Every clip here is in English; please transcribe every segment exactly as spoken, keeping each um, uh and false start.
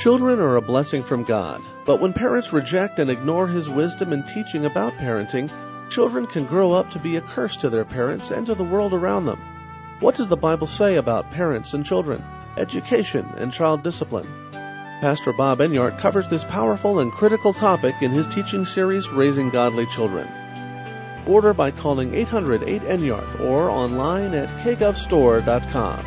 Children are a blessing from God, but when parents reject and ignore His wisdom and teaching about parenting, children can grow up to be a curse to their parents and to the world around them. What does the Bible say about parents and children, education, and child discipline? Pastor Bob Enyart covers this powerful and critical topic in his teaching series, Raising Godly Children. Order by calling eight hundred eight Enyart or online at k gov store dot com.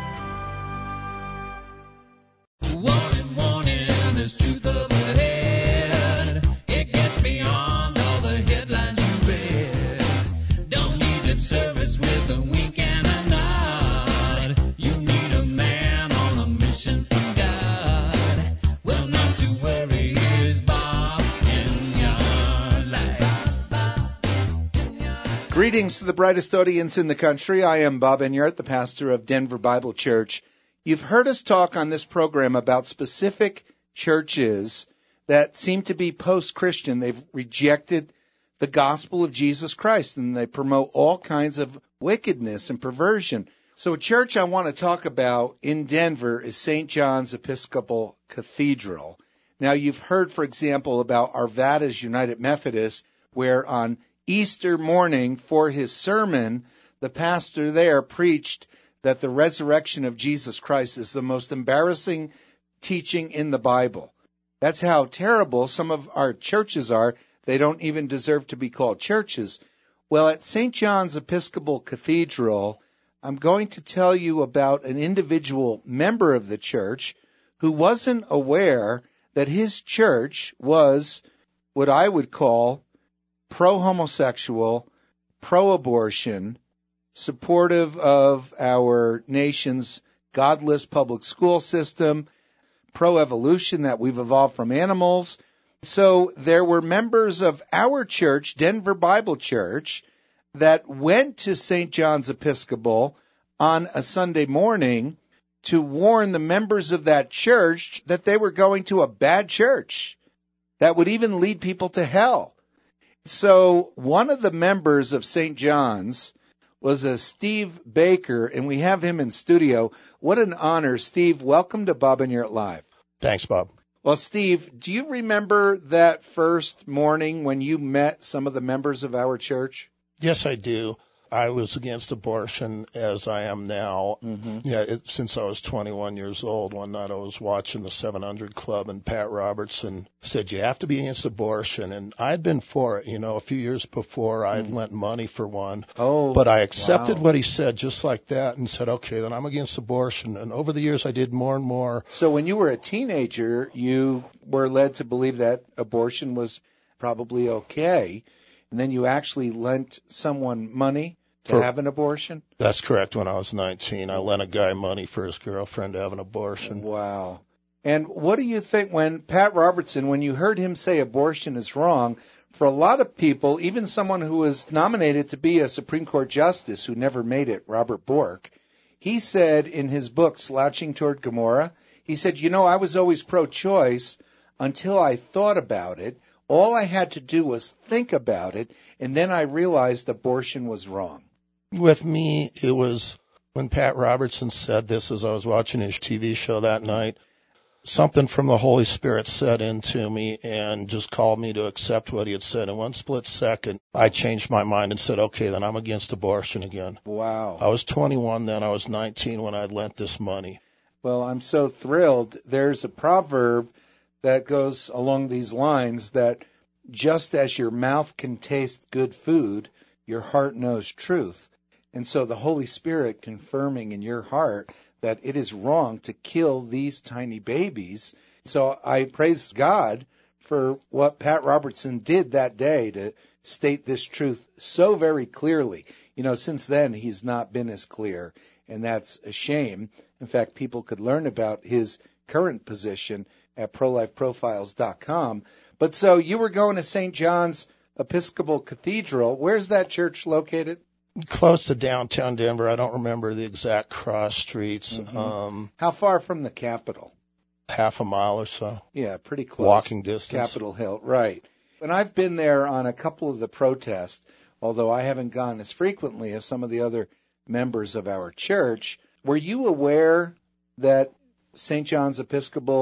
Warning, warning, there's truth up ahead. It gets beyond all the headlines you read. Don't need lip service with a wink and a nod. You need a man on a mission from God. Well, not to worry, here's Bob Enyart Live. Greetings to the brightest audience in the country. I am Bob Enyart, the pastor of Denver Bible Church. You've heard us talk on this program about specific churches that seem to be post-Christian. They've rejected the gospel of Jesus Christ, and they promote all kinds of wickedness and perversion. So a church I want to talk about in Denver is Saint John's Episcopal Cathedral. Now, you've heard, for example, about Arvada's United Methodist, where on Easter morning for his sermon, the pastor there preached that the resurrection of Jesus Christ is the most embarrassing teaching in the Bible. That's how terrible some of our churches are. They don't even deserve to be called churches. Well, at Saint John's Episcopal Cathedral, I'm going to tell you about an individual member of the church who wasn't aware that his church was what I would call pro-homosexual, pro-abortion, supportive of our nation's godless public school system, pro-evolution, that we've evolved from animals. So there were members of our church, Denver Bible Church, that went to Saint John's Episcopal on a Sunday morning to warn the members of that church that they were going to a bad church that would even lead people to hell. So one of the members of Saint John's was a Steve Baker, and we have him in studio. What an honor. Steve, welcome to Bob Enyart Live. Thanks, Bob. Well, Steve, do you remember that first morning when you met some of the members of our church? Yes, I do. I was against abortion, as I am now. Mm-hmm. Yeah, it, since I was twenty-one years old. One night I was watching the seven hundred Club, and Pat Robertson said, you have to be against abortion. And I'd been for it. You know, a few years before, I had mm. lent money for one. Oh, But I accepted wow. what he said just like that and said, okay, then I'm against abortion. And over the years, I did more and more. So when you were a teenager, you were led to believe that abortion was probably okay. And then you actually lent someone money to for, have an abortion? That's correct. When I was nineteen, I lent a guy money for his girlfriend to have an abortion. Wow. And what do you think when Pat Robertson, when you heard him say abortion is wrong, for a lot of people, even someone who was nominated to be a Supreme Court justice who never made it, Robert Bork, he said in his book, Slouching Toward Gomorrah, he said, you know, I was always pro-choice until I thought about it. All I had to do was think about it, and then I realized abortion was wrong. With me, it was when Pat Robertson said this as I was watching his T V show that night, something from the Holy Spirit set into me and just called me to accept what he had said. In one split second, I changed my mind and said, okay, then I'm against abortion again. Wow. I was twenty-one then. I was nineteen when I lent this money. Well, I'm so thrilled. There's a proverb that goes along these lines that just as your mouth can taste good food, your heart knows truth. And so the Holy Spirit confirming in your heart that it is wrong to kill these tiny babies. So I praise God for what Pat Robertson did that day to state this truth so very clearly. You know, since then, he's not been as clear, and that's a shame. In fact, people could learn about his current position at pro life profiles dot com. But so you were going to Saint John's Episcopal Cathedral. Where's that church located? Close to downtown Denver. I don't remember the exact cross streets. Mm-hmm. Um, How far from the Capitol? Half a mile or so. Yeah, pretty close. Walking distance. Capitol Hill, right. And I've been there on a couple of the protests, although I haven't gone as frequently as some of the other members of our church. Were you aware that Saint John's Episcopal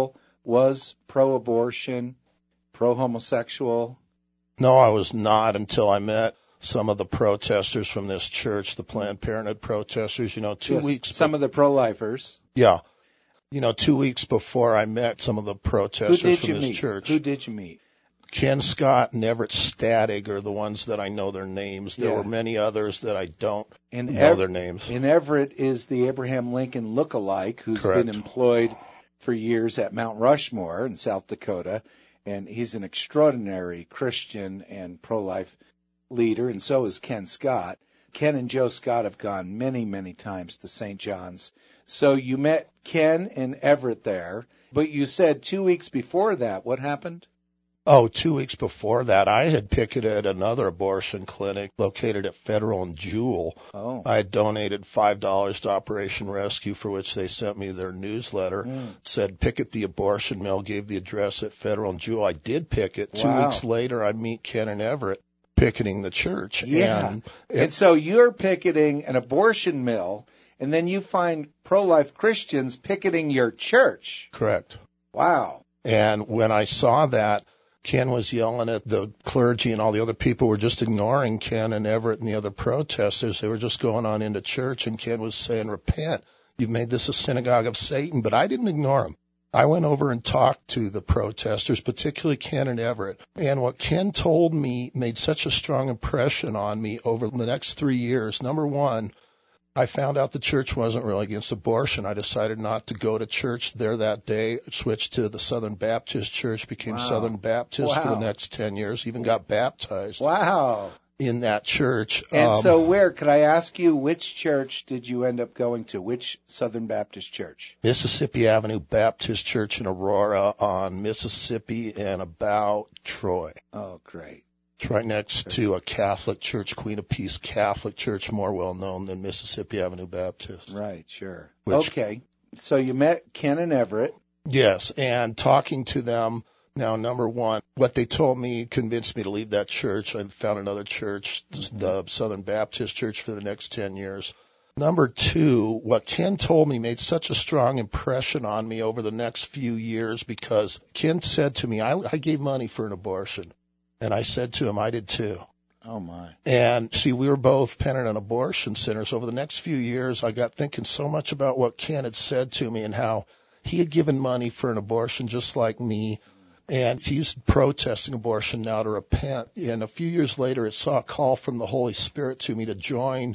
was pro-abortion, pro-homosexual? No, I was not until I met some of the protesters from this church, the Planned Parenthood protesters, you know, two Yes, weeks. Some of the pro-lifers. Yeah. You know, two weeks before I met some of the protesters Who did from you this meet? church. Who did you meet? Ken Scott and Everett Stadig are the ones that I know their names. There Yeah. were many others that I don't In know Ev- their names. In Everett is the Abraham Lincoln look-alike who's Correct. been employed for years at Mount Rushmore in South Dakota, and he's an extraordinary Christian and pro-life leader, and so is Ken Scott. Ken and Joe Scott have gone many, many times to Saint John's. So you met Ken and Everett there, but you said two weeks before that, what happened? Oh, two weeks before that, I had picketed another abortion clinic located at Federal and Jewel. Oh. I had donated five dollars to Operation Rescue, for which they sent me their newsletter. Mm. It said, picket the abortion mill, gave the address at Federal and Jewel. I did picket. Two Wow. weeks later, I meet Ken and Everett picketing the church. Yeah. And, And so you're picketing an abortion mill, and then you find pro-life Christians picketing your church. correct. Wow. And when I saw that, Ken was yelling at the clergy, and all the other people were just ignoring Ken and Everett and the other protesters. They were just going on into church, and Ken was saying, repent. You've made this a synagogue of Satan. But I didn't ignore him. I went over and talked to the protesters, particularly Ken and Everett. And what Ken told me made such a strong impression on me over the next three years. Number one, I found out the church wasn't really against abortion. I decided not to go to church there that day, switched to the Southern Baptist Church, became Wow. Southern Baptist for Wow. the next ten years, even got baptized Wow. in that church. And Um, so where, could I ask you, which church did you end up going to? Which Southern Baptist church? Mississippi Avenue Baptist Church in Aurora on Mississippi and about Troy. Oh, great. It's right next to a Catholic church, Queen of Peace Catholic Church, more well known than Mississippi Avenue Baptist. Right, sure. Which- Okay. So you met Ken and Everett. Yes, and talking to them, now, number one, what they told me convinced me to leave that church. I found another church, the Southern Baptist Church, for the next ten years. Number two, what Ken told me made such a strong impression on me over the next few years, because Ken said to me, I, I gave money for an abortion. And I said to him, I did too. Oh, my. And see, we were both penitent abortion centers. Over the next few years, I got thinking so much about what Ken had said to me and how he had given money for an abortion just like me. And he's protesting abortion now to repent. And a few years later, it saw a call from the Holy Spirit to me to join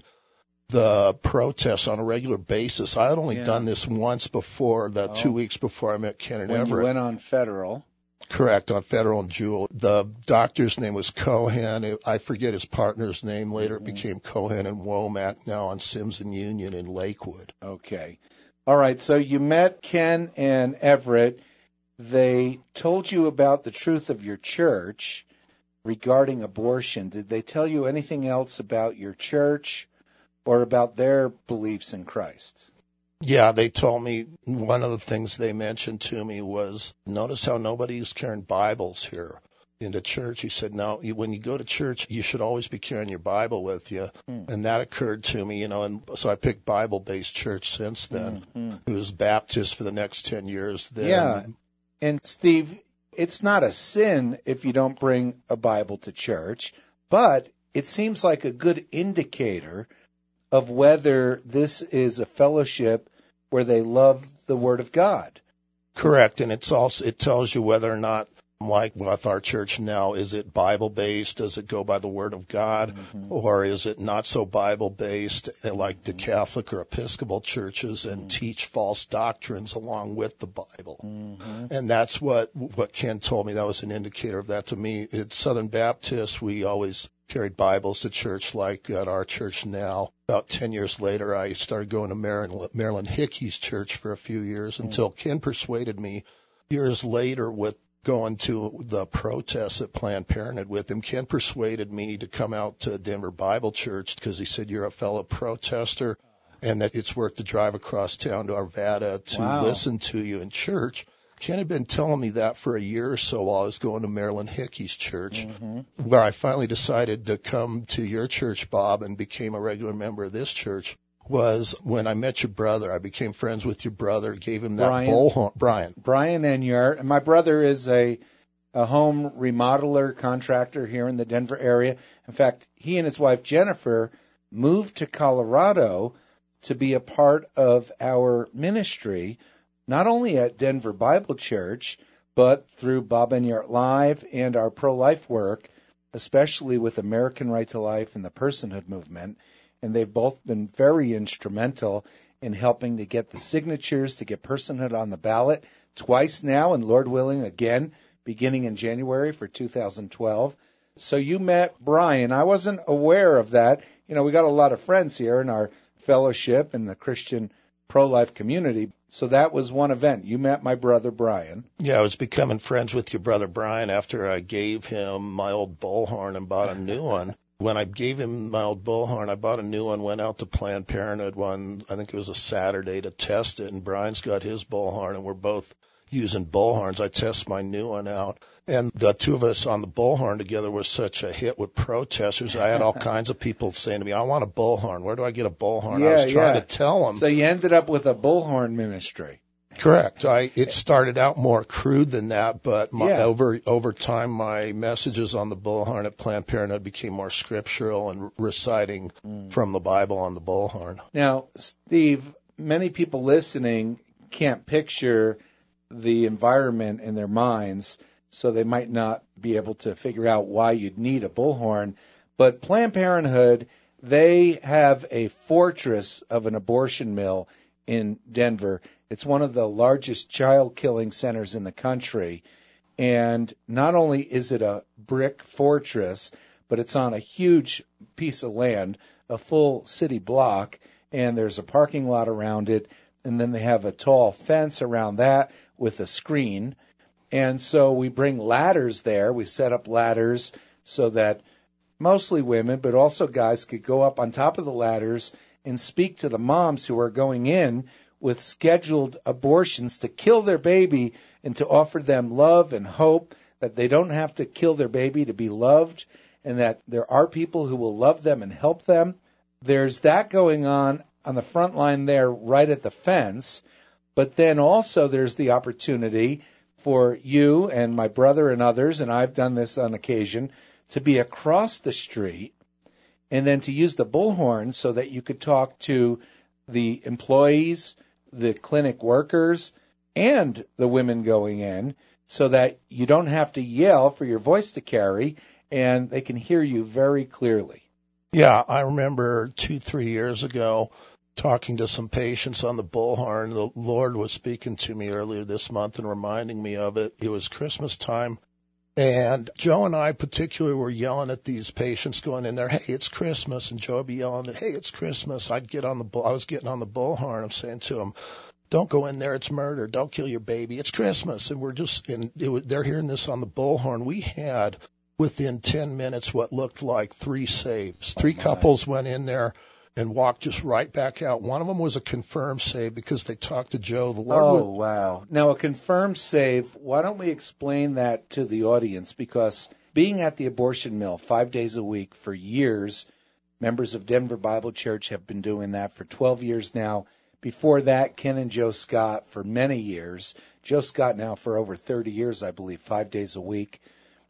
the protests on a regular basis. I had only Yeah. done this once before, the Oh. two weeks before I met Ken and When you Everett. went on Federal. Correct, on Federal and Jewel. The doctor's name was Cohen. I forget his partner's name. Later it became Cohen and Womack, now on Sims and Union in Lakewood. Okay. All right. So you met Ken and Everett. They told you about the truth of your church regarding abortion. Did they tell you anything else about your church or about their beliefs in Christ? Yeah, they told me one of the things they mentioned to me was, notice how nobody's carrying Bibles here into church. He said, no, you, when you go to church, you should always be carrying your Bible with you. Hmm. And that occurred to me, you know, and so I picked Bible-based church since then. Mm-hmm. It was Baptist for the next ten years. Then. Yeah. And Steve, it's not a sin if you don't bring a Bible to church, but it seems like a good indicator of whether this is a fellowship where they love the Word of God. Correct, and it's also it tells you whether or not, like with our church now, is it Bible based? Does it go by the Word of God, Mm-hmm. or is it not so Bible based, like the Catholic or Episcopal churches, and teach false doctrines along with the Bible? Mm-hmm. And that's what what Ken told me. That was an indicator of that to me. At Southern Baptist, we always carried Bibles to church, like at our church now. About ten years later, I started going to Marilyn, Marilyn Hickey's church for a few years until Ken persuaded me years later with going to the protests at Planned Parenthood with him. Ken persuaded me to come out to Denver Bible Church because he said, you're a fellow protester and that it's worth the drive across town to Arvada to Wow. listen to you in church. Ken had been telling me that for a year or so while I was going to Marilyn Hickey's church, Mm-hmm. where I finally decided to come to your church, Bob, and became a regular member of this church. was when I met your brother. I became friends with your brother, gave him that Brian. bullhorn. Brian. Brian Enyart. And my brother is a, a home remodeler contractor here in the Denver area. In fact, he and his wife Jennifer moved to Colorado to be a part of our ministry, not only at Denver Bible Church, but through Bob Enyart Live and our pro-life work, especially with American Right to Life and the Personhood Movement. And they've both been very instrumental in helping to get the signatures to get personhood on the ballot twice now, and Lord willing, again, beginning in January for two thousand twelve. So you met Brian. I wasn't aware of that. You know, we got a lot of friends here in our fellowship and the Christian pro-life community. So that was one event. You met my brother Brian. Yeah, I was becoming friends with your brother Brian after I gave him my old bullhorn and bought a new one. When I gave him my old bullhorn, I bought a new one, went out to Planned Parenthood one, I think it was a Saturday, to test it, and Brian's got his bullhorn, and we're both using bullhorns. I test my new one out, and the two of us on the bullhorn together was such a hit with protesters. I had all kinds of people saying to me, I want a bullhorn. Where do I get a bullhorn? Yeah, I was trying yeah. to tell them. So you ended up with a bullhorn ministry. Correct. I it started out more crude than that, but my, Yeah. over over time, my messages on the bullhorn at Planned Parenthood became more scriptural and reciting Mm. from the Bible on the bullhorn. Now, Steve, many people listening can't picture the environment in their minds, so they might not be able to figure out why you'd need a bullhorn. But Planned Parenthood, they have a fortress of an abortion mill in Denver. It's one of the largest child killing centers in the country. And not only is it a brick fortress, but it's on a huge piece of land, a full city block, and there's a parking lot around it. And then they have a tall fence around that with a screen. And so we bring ladders there. We set up ladders so that mostly women, but also guys, could go up on top of the ladders and speak to the moms who are going in with scheduled abortions to kill their baby and to offer them love and hope that they don't have to kill their baby to be loved, and that there are people who will love them and help them. There's that going on on the front line there right at the fence, but then also there's the opportunity for you and my brother and others, and I've done this on occasion, to be across the street and then to use the bullhorn so that you could talk to the employees, the clinic workers, and the women going in, so that you don't have to yell for your voice to carry, and they can hear you very clearly. Yeah, I remember two, three years ago talking to some patients on the bullhorn. The Lord was speaking to me earlier this month and reminding me of it. It was Christmas time. And Joe and I particularly were yelling at these patients going in there, hey, it's Christmas. And Joe would be yelling, hey, it's Christmas. I'd get on the bull. I was getting on the bullhorn. I'm saying to them, don't go in there. It's murder. Don't kill your baby. It's Christmas. And we're just, and it was, they're hearing this on the bullhorn. We had within ten minutes what looked like three saves. Three Oh, couples went in there and walked just right back out. One of them was a confirmed save because they talked to Joe. The Lord Oh, would, wow. Now, a confirmed save, why don't we explain that to the audience? Because being at the abortion mill five days a week for years, members of Denver Bible Church have been doing that for twelve years now. Before that, Ken and Joe Scott for many years. Joe Scott now for over thirty years, I believe, five days a week.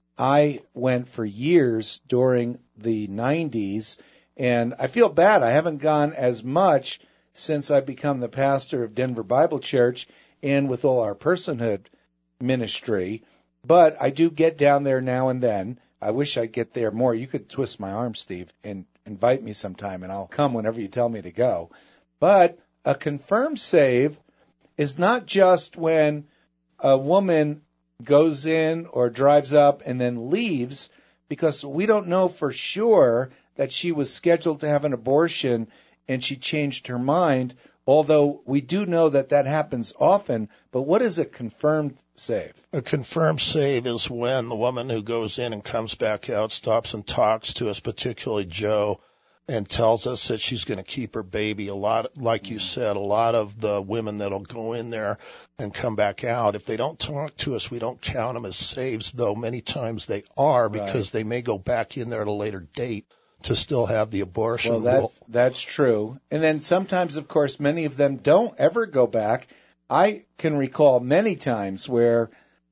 I went for years during the nineties, and I feel bad. I haven't gone as much since I've become the pastor of Denver Bible Church and with all our personhood ministry. But I do get down there now and then. I wish I'd get there more. You could twist my arm, Steve, and invite me sometime, and I'll come whenever you tell me to go. But a confirmed save is not just when a woman goes in or drives up and then leaves, because we don't know for sure that she was scheduled to have an abortion and she changed her mind, although we do know that that happens often. But what is a confirmed save? A confirmed save is when the woman who goes in and comes back out stops and talks to us, particularly Joe, and tells us that she's going to keep her baby. A lot, like you said, a lot of the women that'll go in there and come back out, if they don't talk to us, we don't count them as saves, though many times they are, because Right. they may go back in there at a later date to still have the abortion Well, rule. that's, that's true. And then sometimes, of course, many of them don't ever go back. I can recall many times where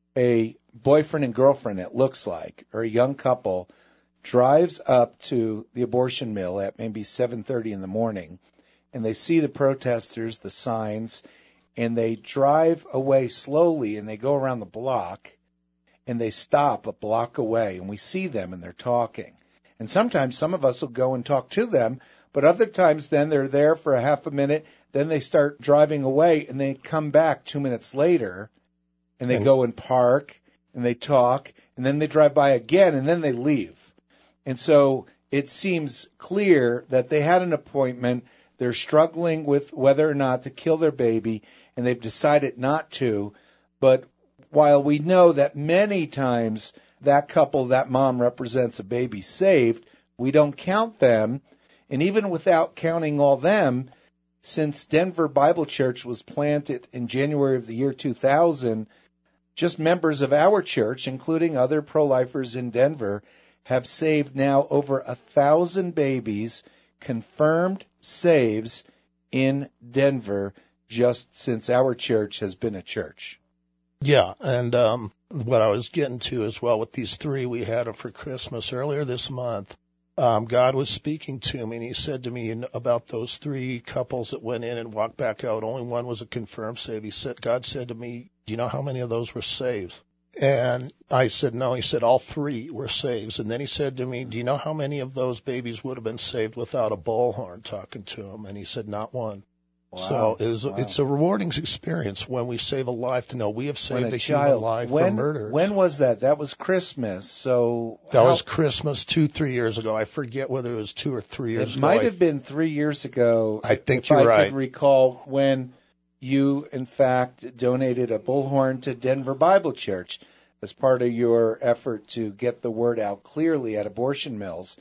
a boyfriend and girlfriend, it looks like, or a young couple, drives up to the abortion mill at maybe seven thirty in the morning, and they see the protesters, the signs, and they drive away slowly, and they go around the block, and they stop a block away, and we see them, and they're talking. And sometimes some of us will go and talk to them, but other times then they're there for a half a minute, then they start driving away, and they come back two minutes later, and they and, go and park, and they talk, and then they drive by again, and then they leave. And so it seems clear that they had an appointment, they're struggling with whether or not to kill their baby, and they've decided not to. But while we know that many times that couple, that mom represents a baby saved, we don't count them. And even without counting all them, since Denver Bible Church was planted in January of the year two thousand, just members of our church, including other pro-lifers in Denver, have saved now over a thousand babies, confirmed saves in Denver, just since our church has been a church. Yeah, and um, what I was getting to as well with these three we had for Christmas earlier this month, um, God was speaking to me, and he said to me about those three couples that went in and walked back out. Only one was a confirmed save. He said, God said to me, do you know how many of those were saved? And I said, no. He said, all three were saves. And then he said to me, do you know how many of those babies would have been saved without a bullhorn talking to him? And he said, not one. Wow. So it was, wow. It's a rewarding experience when we save a life to know we have saved a, a child, human life when, from murder. When was that? That was Christmas. So That how, was Christmas two, three years ago. I forget whether it was two or three years it ago. It might have been three years ago. I think if you're I right. I could recall when you, in fact, donated a bullhorn to Denver Bible Church as part of your effort to get the word out clearly at abortion mills.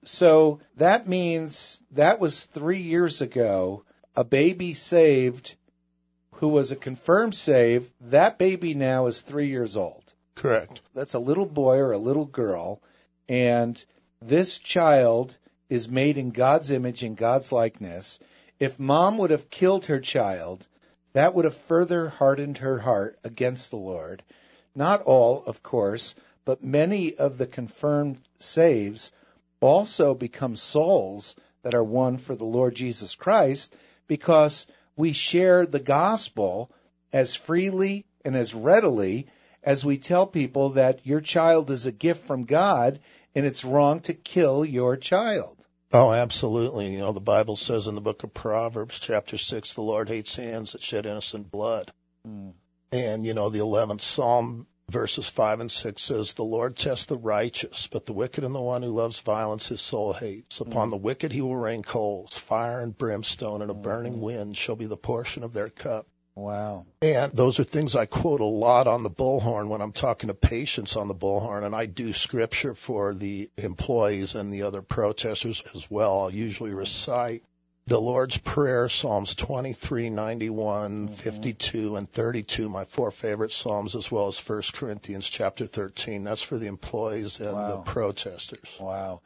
So that means that was three years ago. A baby saved who was a confirmed save, that baby now is three years old. Correct. That's a little boy or a little girl, and this child is made in God's image and God's likeness. If mom would have killed her child, that would have further hardened her heart against the Lord. Not all, of course, but many of the confirmed saves also become souls that are won for the Lord Jesus Christ, because we share the gospel as freely and as readily as we tell people that your child is a gift from God and it's wrong to kill your child. Oh, absolutely. You know, the Bible says in the book of Proverbs, chapter six, the Lord hates hands that shed innocent blood. Mm. And, you know, the eleventh Psalm, verses five and six says, the Lord tests the righteous, but the wicked and the one who loves violence his soul hates. Upon mm. the wicked he will rain coals, fire and brimstone, and a burning mm. wind shall be the portion of their cup. Wow. And those are things I quote a lot on the bullhorn when I'm talking to patients on the bullhorn, and I do scripture for the employees and the other protesters as well. I'll usually recite the Lord's Prayer, Psalms twenty-three, ninety-one, mm-hmm. fifty-two, and thirty-two, my four favorite Psalms, as well as First Corinthians chapter thirteen. That's for the employees and wow. the protesters. Wow.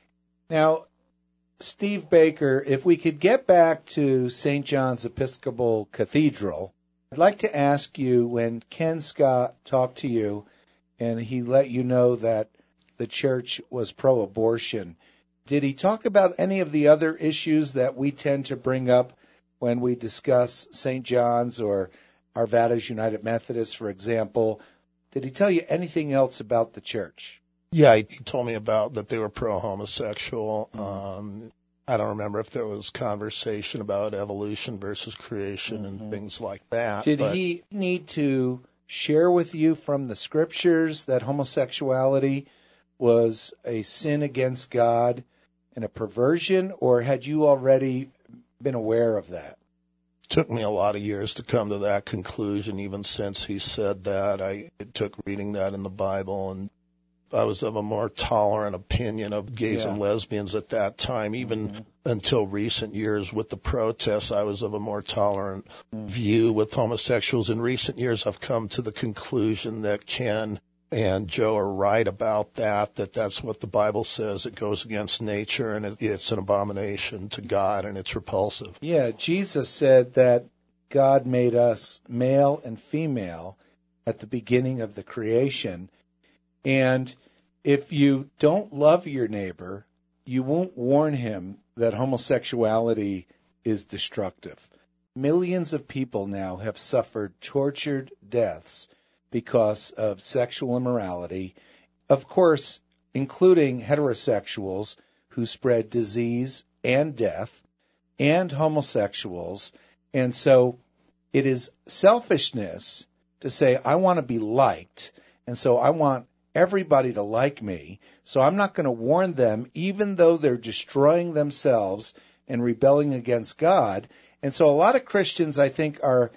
Now, Steve Baker, if we could get back to Saint John's Episcopal Cathedral, I'd like to ask you, when Ken Scott talked to you and he let you know that the church was pro-abortion, did he talk about any of the other issues that we tend to bring up when we discuss Saint John's or Arvada's United Methodist, for example? Did he tell you anything else about the church? Yeah, he told me about that they were pro-homosexual. Mm-hmm. Um, I don't remember if there was conversation about evolution versus creation mm-hmm. and things like that. Did but... he need to share with you from the scriptures that homosexuality was a sin against God and a perversion, or had you already been aware of that? It took me a lot of years to come to that conclusion, even since he said that. I it took reading that in the Bible, and I was of a more tolerant opinion of gays yeah. and lesbians at that time. Even mm-hmm. until recent years with the protests, I was of a more tolerant mm-hmm. view with homosexuals. In recent years, I've come to the conclusion that Ken and Joe are right about that, that that's what the Bible says. It goes against nature, and it, it's an abomination to God, and it's repulsive. Yeah, Jesus said that God made us male and female at the beginning of the creation. And if you don't love your neighbor, you won't warn him that homosexuality is destructive. Millions of people now have suffered tortured deaths because of sexual immorality, of course, including heterosexuals who spread disease and death, and homosexuals. And so it is selfishness to say, I want to be liked, and so I want everybody to like me, so I'm not going to warn them, even though they're destroying themselves and rebelling against God. And so a lot of Christians, I think, are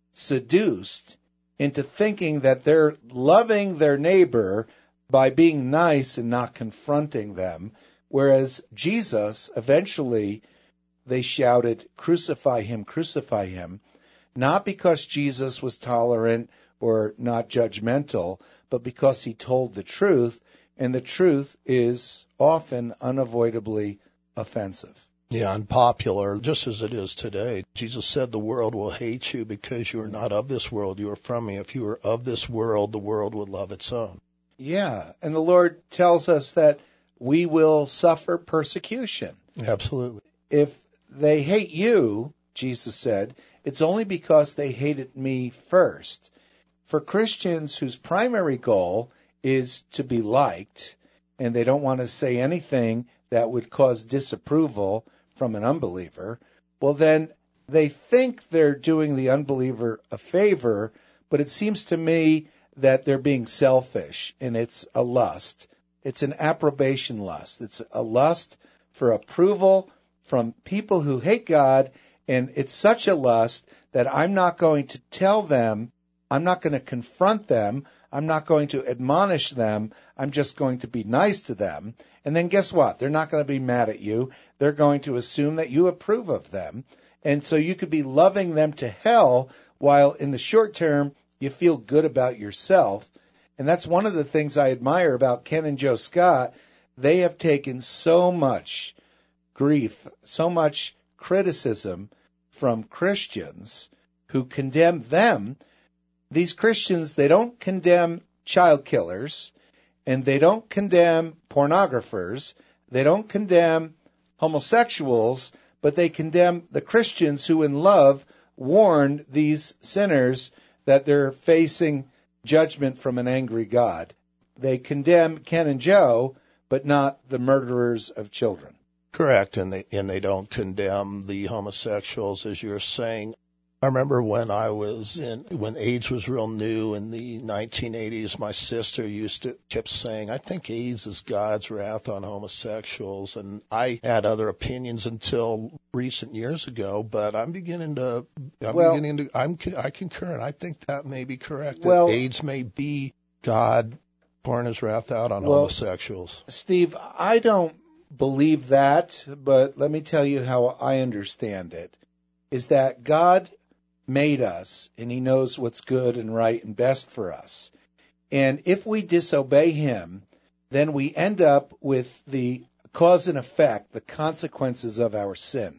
seduced into thinking that they're loving their neighbor by being nice and not confronting them, whereas Jesus, eventually, they shouted, crucify him, crucify him, not because Jesus was tolerant or not judgmental, but because he told the truth, and the truth is often unavoidably offensive. Yeah, unpopular, just as it is today. Jesus said the world will hate you because you are not of this world, you are from me. If you were of this world, the world would love its own. Yeah, and the Lord tells us that we will suffer persecution. Absolutely. If they hate you, Jesus said, it's only because they hated me first. For Christians whose primary goal is to be liked, and they don't want to say anything that would cause disapproval from an unbeliever, well, then they think they're doing the unbeliever a favor, but it seems to me that they're being selfish, and it's a lust. It's an approbation lust. It's a lust for approval from people who hate God, and it's such a lust that I'm not going to tell them, I'm not going to confront them, I'm not going to admonish them, I'm just going to be nice to them. And then guess what? They're not going to be mad at you. They're going to assume that you approve of them. And so you could be loving them to hell while in the short term you feel good about yourself. And that's one of the things I admire about Ken and Joe Scott. They have taken so much grief, so much criticism from Christians who condemn them. These Christians, they don't condemn child killers, and they don't condemn pornographers, they don't condemn homosexuals, but they condemn the Christians who in love warn these sinners that they're facing judgment from an angry God. They condemn Ken and Joe, but not the murderers of children. Correct, and they and they don't condemn the homosexuals, as you're saying. I remember when I was in, when AIDS was real new in the nineteen eighties, my sister used to, kept saying, I think AIDS is God's wrath on homosexuals. And I had other opinions until recent years ago, but I'm beginning to, I'm well, beginning to, I'm, I concur, and I think that may be correct. That well, AIDS may be God pouring his wrath out on well, homosexuals. Steve, I don't believe that, but let me tell you how I understand it, is that God made us, and he knows what's good and right and best for us. And if we disobey him, then we end up with the cause and effect, the consequences of our sin.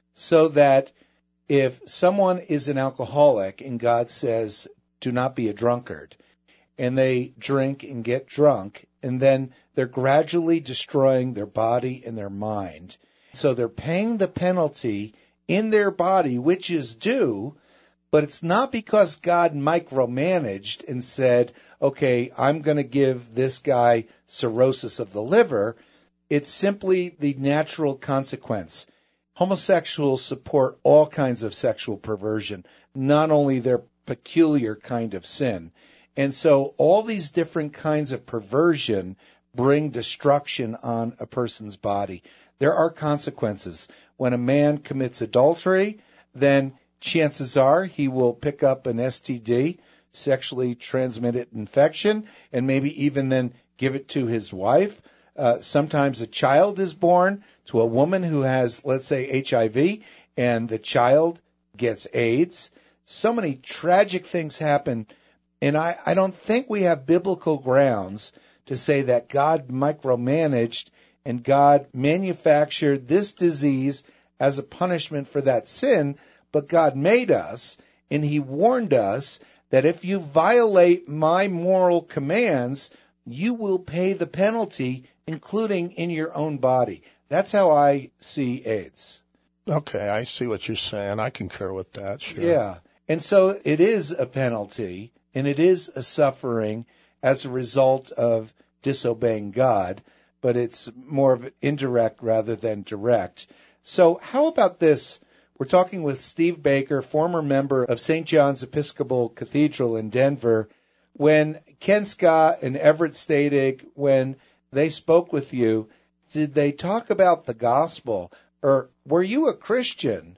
So that if someone is an alcoholic and God says, do not be a drunkard, and they drink and get drunk, and then they're gradually destroying their body and their mind. So they're paying the penalty in their body, which is due, but it's not because God micromanaged and said, okay, I'm going to give this guy cirrhosis of the liver. It's simply the natural consequence. Homosexuals support all kinds of sexual perversion, not only their peculiar kind of sin. And so all these different kinds of perversion bring destruction on a person's body. There are consequences. When a man commits adultery, then chances are he will pick up an S T D, sexually transmitted infection, and maybe even then give it to his wife. Uh, sometimes a child is born to a woman who has, let's say, H I V, and the child gets AIDS. So many tragic things happen And I, I don't think we have biblical grounds to say that God micromanaged and God manufactured this disease as a punishment for that sin, but God made us, and he warned us that if you violate my moral commands, you will pay the penalty, including in your own body. That's how I see AIDS. Okay, I see what you're saying. I concur with that, sure. Yeah, and so it is a penalty, and it is a suffering as a result of disobeying God, but it's more of indirect rather than direct. So how about this? We're talking with Steve Baker, former member of Saint John's Episcopal Cathedral in Denver. When Ken Scott and Everett Stadig, when they spoke with you, did they talk about the gospel? Or were you a Christian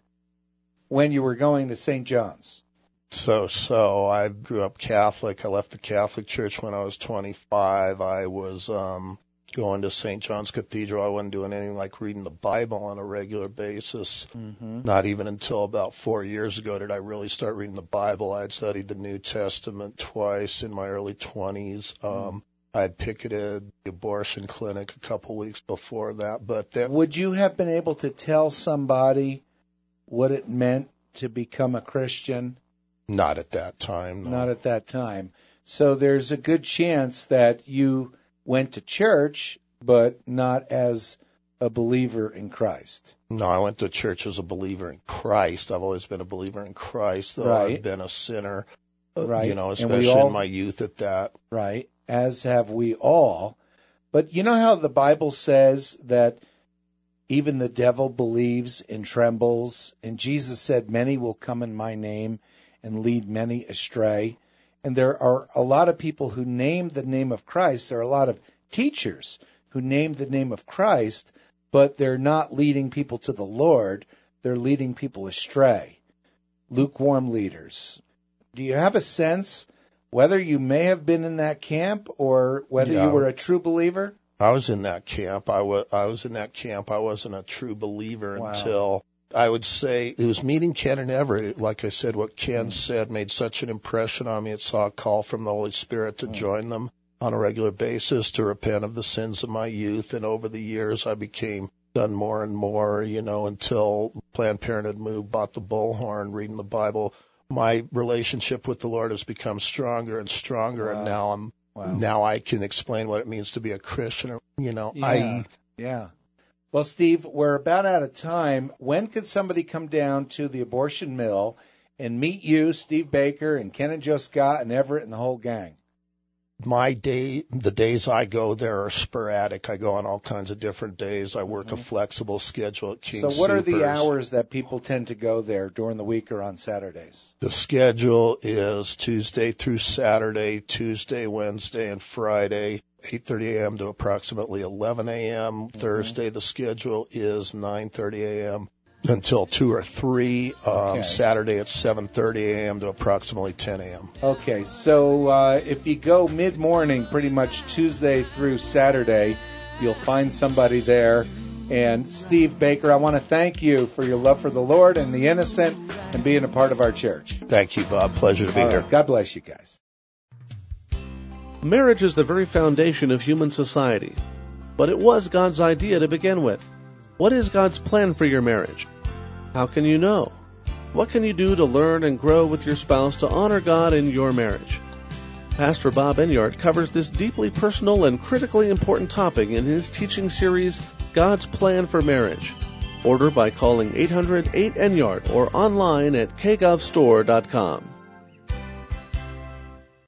when you were going to Saint John's? So, so I grew up Catholic. I left the Catholic Church when I was twenty-five. I was um going to Saint John's Cathedral. I wasn't doing anything like reading the Bible on a regular basis. Mm-hmm. Not even until about four years ago did I really start reading the Bible. I had studied the New Testament twice in my early twenties. Um, I had picketed the abortion clinic a couple weeks before that. But there, would you have been able to tell somebody what it meant to become a Christian? Not at that time. No. Not at that time. So there's a good chance that you went to church, but not as a believer in Christ. No, I went to church as a believer in Christ. I've always been a believer in Christ, though right. I've been a sinner, right. you know, especially all, in my youth at that. Right, as have we all. But you know how the Bible says that even the devil believes and trembles, and Jesus said, many will come in my name and lead many astray. And there are a lot of people who name the name of Christ. There are a lot of teachers who name the name of Christ, but they're not leading people to the Lord. They're leading people astray. Lukewarm leaders. Do you have a sense whether you may have been in that camp or whether yeah. you were a true believer? I was in that camp. I was, I was in that camp. I wasn't a true believer wow. until... I would say it was meeting Ken and Everett. Like I said, what Ken mm. said made such an impression on me. It saw a call from the Holy Spirit to mm. join them on a regular basis, to repent of the sins of my youth. And over the years, I became done more and more, you know, until Planned Parenthood moved, bought the bullhorn, reading the Bible. My relationship with the Lord has become stronger and stronger, wow. and now I'm wow. now I can explain what it means to be a Christian. You know, yeah. I yeah. Well, Steve, we're about out of time. When could somebody come down to the abortion mill and meet you, Steve Baker, and Ken and Joe Scott, and Everett, and the whole gang? My day, the days I go there are sporadic. I go on all kinds of different days. I work mm-hmm. a flexible schedule at King So what Soopers. are the hours that people tend to go there during the week or on Saturdays? The schedule is Tuesday through Saturday, Tuesday, Wednesday, and Friday, eight thirty a.m. to approximately eleven a.m. Mm-hmm. Thursday, the schedule is nine thirty a.m. until two or three. Um, okay. Saturday at seven thirty a.m. to approximately ten a.m. Okay, so uh, if you go mid-morning, pretty much Tuesday through Saturday, you'll find somebody there. And Steve Baker, I want to thank you for your love for the Lord and the innocent and being a part of our church. Thank you, Bob. Pleasure to be All here. Right. God bless you guys. Marriage is the very foundation of human society, but it was God's idea to begin with. What is God's plan for your marriage? How can you know? What can you do to learn and grow with your spouse to honor God in your marriage? Pastor Bob Enyart covers this deeply personal and critically important topic in his teaching series, God's Plan for Marriage. Order by calling eight hundred eight Enyart or online at k gov store dot com.